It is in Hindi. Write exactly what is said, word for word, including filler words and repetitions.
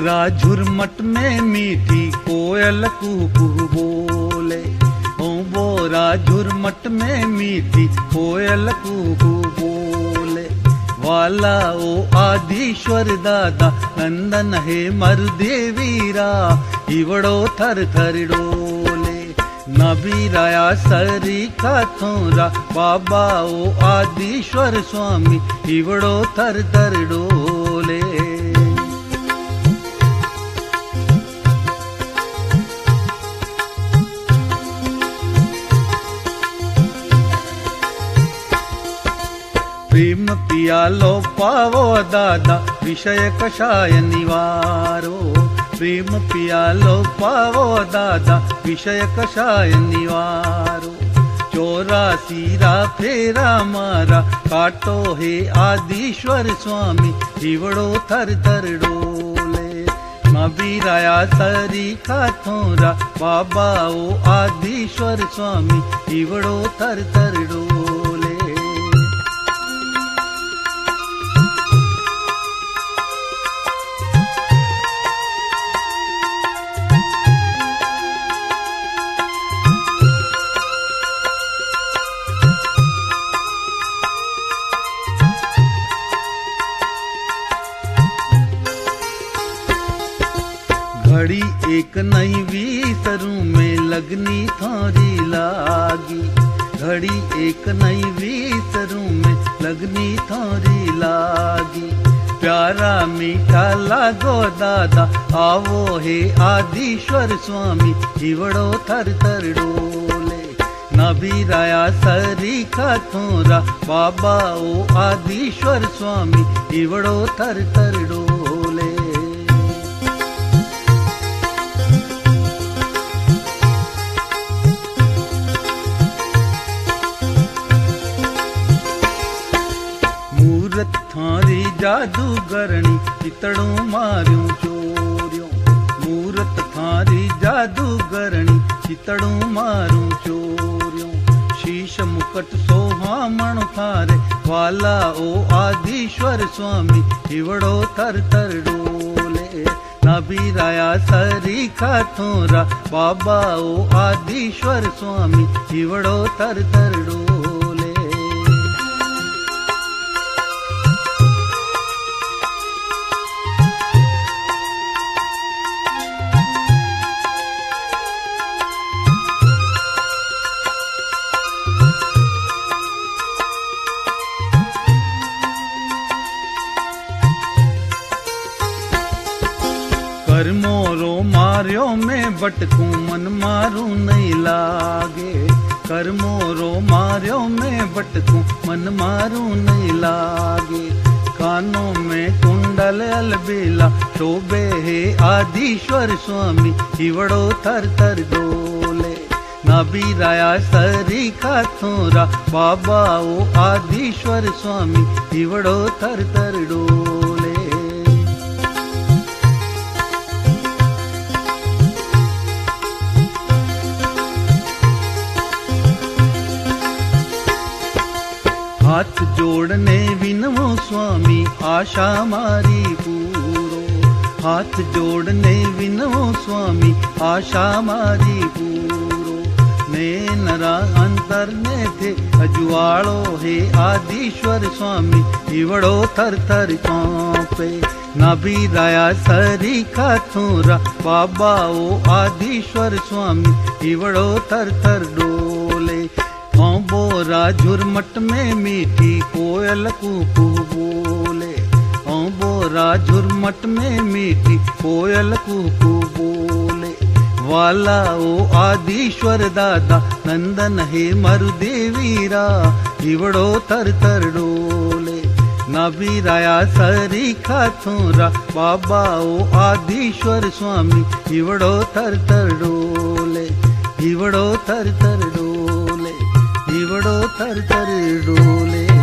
बोरा झुरमट में मीठी कोयल कुहू कुहू बोले। ओ बोरा झुरमट में मीठी कोयल कुहू कुहू बोले। वाला ओ आदिश्वर दादा नंदन हे मरुदेवीरा इवड़ो थर थर डोले। नबीराया सरी का थोरा बाबा ओ आदिश्वर स्वामी इवड़ो थर थर डोले। प्रेम पियालो पावो दादा विषय कषाय निवारो। प्रेम पियालो पावो दादा विषय कषाय निवारो। चौरासी रा फेरा मारा काटो हे आदिश्वर स्वामी इवड़ो थर थर डोले। नबीराया सरी का थोरा बाबा ओ आदिश्वर स्वामी इवड़ो थर थर डोले। घड़ी एक नई वीसरू में लगनी थोड़ी लागी। घड़ी एक नई वीसरू में लगनी थोड़ी लागी। प्यारा मीठा लागो दादा आवो हे आदिश्वर स्वामी इवड़ो थर थर डोले। नबीराया सरी का थोरा बाबा ओ आदिश्वर स्वामी इवड़ो थर थर डोले। थारी जादूगरणी चितड़ू मारियूं चोरियों। मूरत थारी जादूगरणी चितड़ू मारूं चोरियों। शीश मुकट सोहामण थारे वाला ओ आदिश्वर स्वामी इवड़ो थर थर डोले। नबीराया सरी का थोरा बाबा ओ आदिश्वर स्वामी इवड़ो थर थर डोले। कर मोरो मारियो में बटकूं मन मारूं नहीं लागे। कर मोरो मारियो में बटकूं मन मारूं नहीं लागे। कानों में कुंडल अलबेला शोभे हे आदिश्वर स्वामी इवड़ो थर थर डोले। नबीराया सरी का थोरा बाबा ओ आदिश्वर स्वामी इवड़ो थर थर डोले। हाथ जोड़ने विनवो स्वामी आशा मारी पूरो। हाथ जोड़ने विनवो स्वामी आशा मारी पूरो। नैनरा अंतर ने थे अजुआड़ो हे आदिश्वर स्वामी इवड़ो थर थर कांपे। नबीराया सरी का थोरा बाबा ओ आदिश्वर स्वामी इवड़ो थर थर डोले। हाँ बोरा झुरमट में मीठी कोयल कुहू बोले। हाँ बोरा झुरमट में मीठी कोयल कुहू बोले। वाला ओ आदिश्वर दादा नंदन हे मरुदेवीरा इवड़ो थर थर डोले। नबीराया सरी का थोरा बाबा ओ आदिश्वर स्वामी इवड़ो थर थर डोले। इवड़ो थर थर डोले। इवड़ो थर थर डोले।